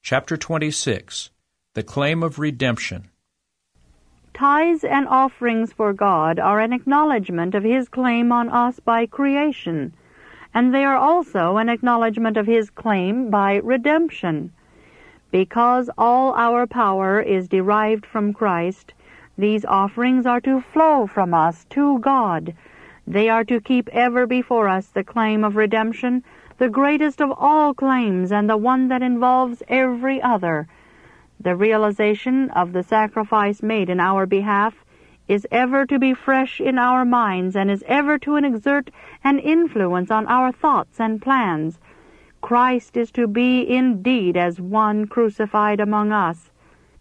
Chapter 26. The Claim of Redemption. Tithes and offerings for God are an acknowledgment of His claim on us by creation, and they are also an acknowledgment of His claim by redemption. Because all our power is derived from Christ, these offerings are to flow from us to God. They are to keep ever before us the claim of redemption, the greatest of all claims and the one that involves every other. The realization of the sacrifice made in our behalf is ever to be fresh in our minds and is ever to exert an influence on our thoughts and plans. Christ is to be indeed as one crucified among us.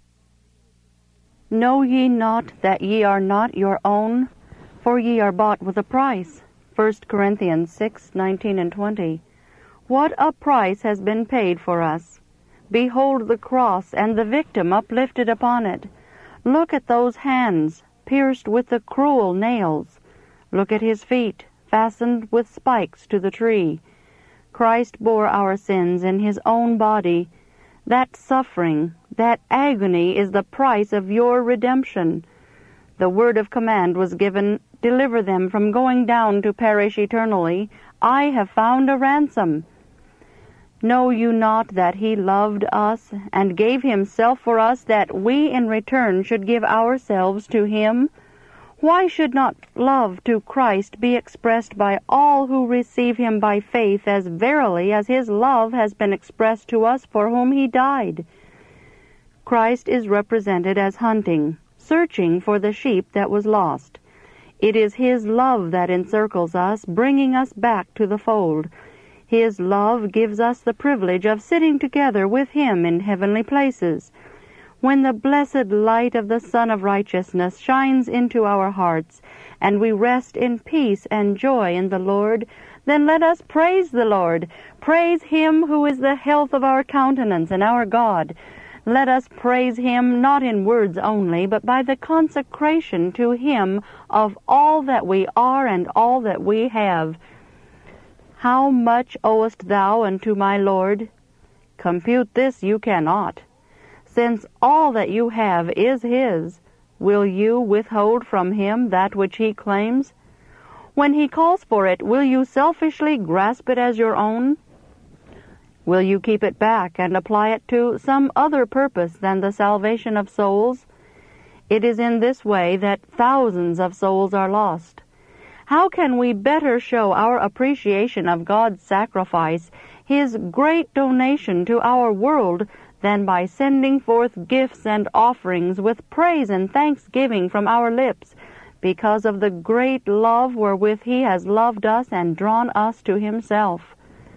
Know ye not that ye are not your own? For ye are bought with a price. 1 Corinthians 6:19 and 20. What a price has been paid for us! Behold the cross and the victim uplifted upon it. Look at those hands, pierced with the cruel nails. Look at His feet, fastened with spikes to the tree. Christ bore our sins in His own body. That suffering, that agony is the price of your redemption. The word of command was given, deliver them from going down to perish eternally. I have found a ransom. Know you not that He loved us, and gave Himself for us, that we in return should give ourselves to Him? Why should not love to Christ be expressed by all who receive Him by faith as verily as His love has been expressed to us for whom He died? Christ is represented as hunting, searching for the sheep that was lost. It is His love that encircles us, bringing us back to the fold. His love gives us the privilege of sitting together with Him in heavenly places. When the blessed light of the Sun of Righteousness shines into our hearts, and we rest in peace and joy in the Lord, then let us praise the Lord. Praise Him who is the health of our countenance and our God. Let us praise Him not in words only, but by the consecration to Him of all that we are and all that we have. How much owest thou unto my Lord? Compute this you cannot. Since all that you have is His, will you withhold from Him that which He claims? When He calls for it, will you selfishly grasp it as your own? Will you keep it back and apply it to some other purpose than the salvation of souls? It is in this way that thousands of souls are lost. How can we better show our appreciation of God's sacrifice, His great donation to our world, than by sending forth gifts and offerings with praise and thanksgiving from our lips, because of the great love wherewith He has loved us and drawn us to Himself?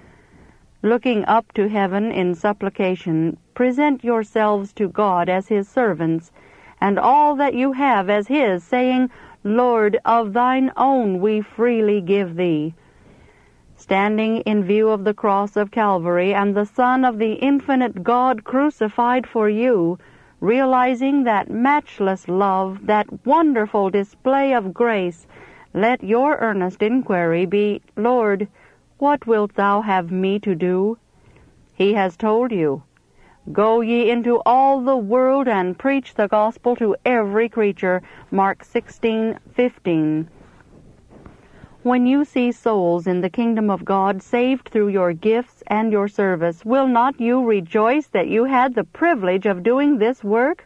Looking up to heaven in supplication, present yourselves to God as His servants, and all that you have as His, saying, Lord, of thine own we freely give thee. Standing in view of the cross of Calvary and the Son of the infinite God crucified for you, realizing that matchless love, that wonderful display of grace, let your earnest inquiry be, Lord, what wilt thou have me to do? He has told you, Go ye into all the world and preach the gospel to every creature. Mark 16:15. When you see souls in the kingdom of God saved through your gifts and your service, will not you rejoice that you had the privilege of doing this work?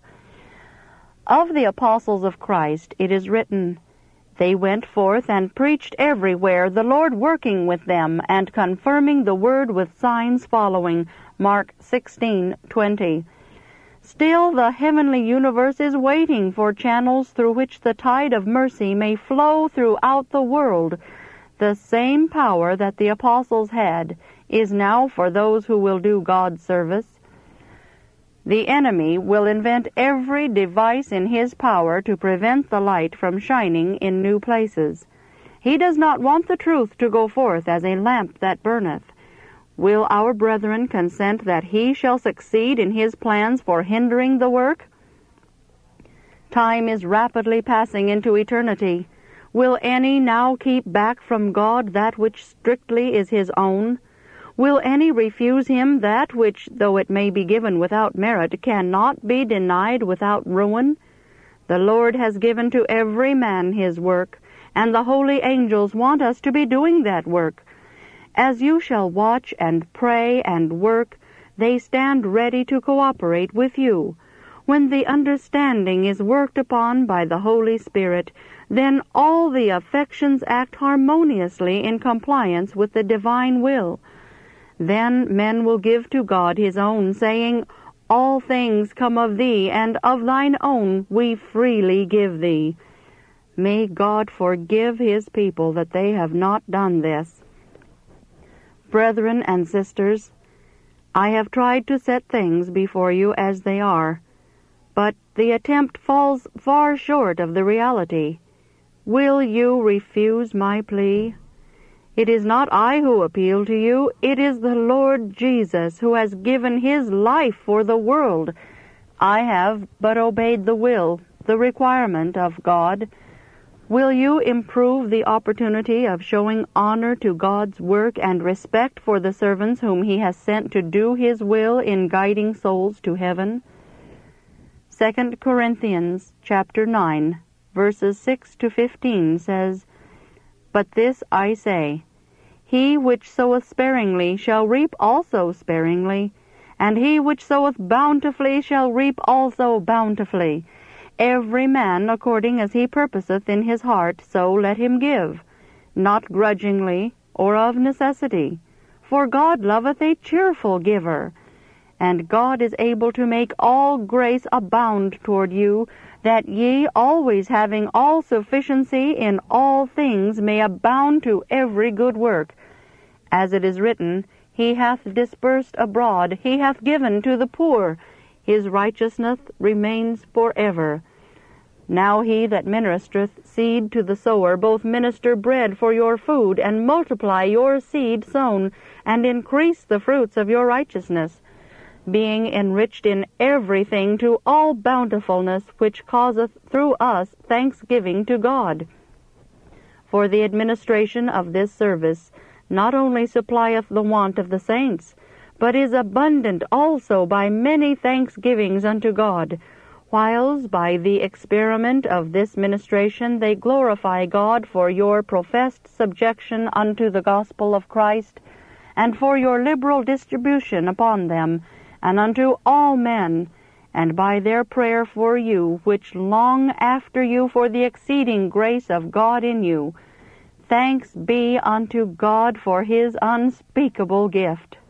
Of the apostles of Christ it is written, They went forth and preached everywhere, the Lord working with them and confirming the word with signs following. Mark 16:20. Still the heavenly universe is waiting for channels through which the tide of mercy may flow throughout the world. The same power that the apostles had is now for those who will do God's service. The enemy will invent every device in his power to prevent the light from shining in new places. He does not want the truth to go forth as a lamp that burneth. Will our brethren consent that he shall succeed in his plans for hindering the work? Time is rapidly passing into eternity. Will any now keep back from God that which strictly is His own? Will any refuse him that which, though it may be given without merit, cannot be denied without ruin? The Lord has given to every man his work, and the holy angels want us to be doing that work. As you shall watch and pray and work, they stand ready to cooperate with you. When the understanding is worked upon by the Holy Spirit, then all the affections act harmoniously in compliance with the divine will. Then men will give to God his own, saying, All things come of thee, and of thine own we freely give thee. May God forgive his people that they have not done this. Brethren and sisters, I have tried to set things before you as they are, but the attempt falls far short of the reality. Will you refuse my plea? It is not I who appeal to you, it is the Lord Jesus who has given his life for the world. I have but obeyed the will, the requirement of God. Will you improve the opportunity of showing honor to God's work and respect for the servants whom he has sent to do his will in guiding souls to heaven? 2 Corinthians chapter 9, verses 6 to 15 says, But this I say, He which soweth sparingly shall reap also sparingly, and he which soweth bountifully shall reap also bountifully. Every man according as he purposeth in his heart, so let him give, not grudgingly or of necessity. For God loveth a cheerful giver. And God is able to make all grace abound toward you, that ye, always having all sufficiency in all things, may abound to every good work. As it is written, He hath dispersed abroad, He hath given to the poor, His righteousness remains forever. Now he that ministereth seed to the sower both minister bread for your food, and multiply your seed sown, and increase the fruits of your righteousness, being enriched in everything to all bountifulness, which causeth through us thanksgiving to God. For the administration of this service not only supplieth the want of the saints, but is abundant also by many thanksgivings unto God, whiles by the experiment of this ministration they glorify God for your professed subjection unto the gospel of Christ, and for your liberal distribution upon them, and unto all men, and by their prayer for you, which long after you for the exceeding grace of God in you. Thanks be unto God for his unspeakable gift.